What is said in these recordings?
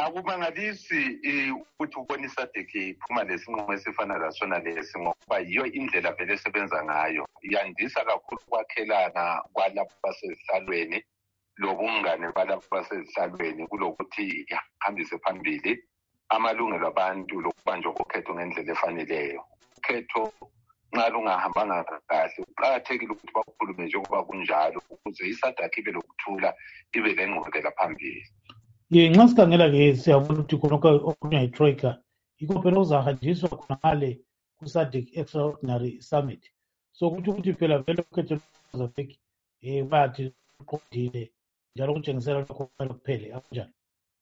Akumangalisi ukuthi ubona iSADC iphuma lesinqumo esifana lasona lesi ngoba yiyo indlela vele esebenza ngayo. Yandisa kakhulu ukwakhelana kwalapho basezihlalweni lobungane balapho basezihlalweni kulokuthi ihambise phambili amalungelo abantu lokubanjwa kokhetho ngendlela efaneleyo. Ukhetho nxa lungahambanga kahle kuqakathekile ukuthi bakhulume njengoba kunjalo ukuze iSADC ibe lokuthula ibe lengqubekela phambili. Nxa sikhangela-ke siyabona ukuthi khonokho okukhulunywa yi-Troika yikho phela kuzahanjiswa khonangale ku-SADC Extraordinary Summit. So ukuthi phela vele ukhetho lwezaveki bathi luqondile njalo kutshengisela lokho kumele kuphele akunjani?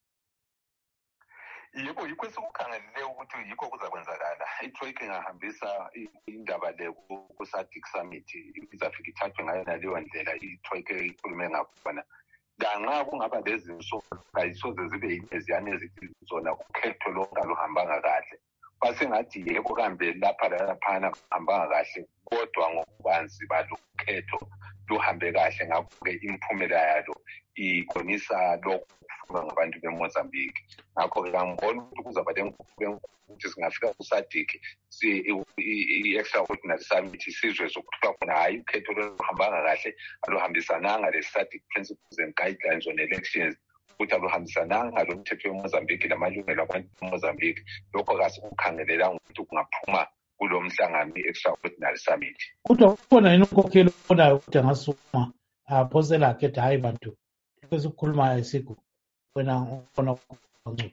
Yebo, yikho esikukhangelele ukuthi yikho kuzakwenzakala. I-Troika ingahambisa indaba le ku-SADC Summit izafika ithathwe ngayo naleyo ndlela i-Troika ikhulume ngakhona. Lanxa kungaba lezinsuku kayisoze zibe yineziyane ezithi zona ukhetho lonke aluhambanga kahle. Basengathi yebo kambe lapha laphana kuhambanga kahle kodwa ngokubanzi balo ukhetho luhambe kahle ngakho-ke imiphumela yalo ibonisa lokhu kufunwa ngabantu beMozambique. Ngakho-ke angiboni ukuthi kuzaba ukuthi singafika ku-SADC i-Extraordinary Summit isizwe sokuthiwa khona hhayi ukhetho luhambanga kahle aluhambisananga le-SADC Principles and Guidelines on Elections ukuthi aluhambisananga lo mthetho weMozambique lamalungelo abantu beMozambique. Lokho kasikukhangelelanga ukuthi kungaphuma kulo mhlangano i-Extraordinary Summit. Kodwa kukhona yini ukhokhelo obonayo ukuthi angasukuma aphosela akhetha hhayi bantu lokho esikukhulumayo isikho wena khona ngcono?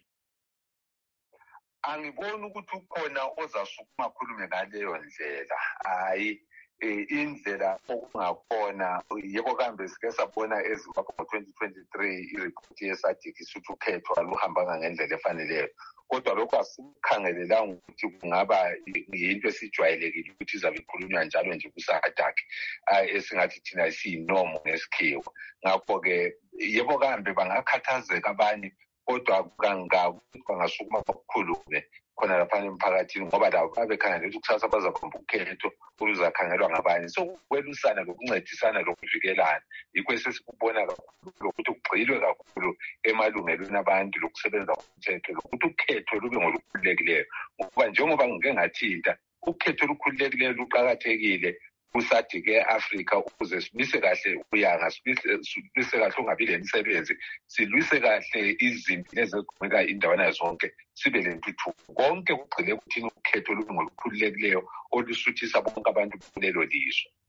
Angiboni ukuthi ukhona ozasukuma akhulume ngaleyo ndlela. Hhayi indlela okungakhona yebo kambe sike sabona eZimbabwe ngo-2023 iripoti ye-SADC isithi ukhetho aluhambanga ngendlela efaneleyo. Kodwa lokho asikukhangelelanga ukuthi kungaba yinto esijwayelekile ukuthi izabe ikhulunywa njalo nje ku-SADC esingathi thina siyinomo ngesikhiwo. Ngakho-ke yebo kambe bangakhathazeka abanye kodwa kangakuthi bangasukuma kakhulume khona laphana emphakathini ngoba labo babekhangela ukuthi kusasa bazabamba ukhetho oluzakhangelwa ngabanye. So ukwelusana lokuncedisana lokuvikelana yikho esesikubona kakhulu lokuthi kugxilwe kakhulu emalungelweni abantu lokusebenza komthetho lokuthi ukhetho lube ngolukhululekileyo ngokuba njengoba ngike ngathinta ukhetho olukhululekileyo luqakathekile ku-SADC e-Afrika ukuze silwise kahle ukuyanga, silwise kahle ungabi lemisebenzi, silwise kahle izinto ezigqumeka indawana zonke, sibe lentuthuko. Konke kugxile ekuthini ukhetho lube ngolukhululekileyo olusuthisa bonke abantu kulelo lizwe.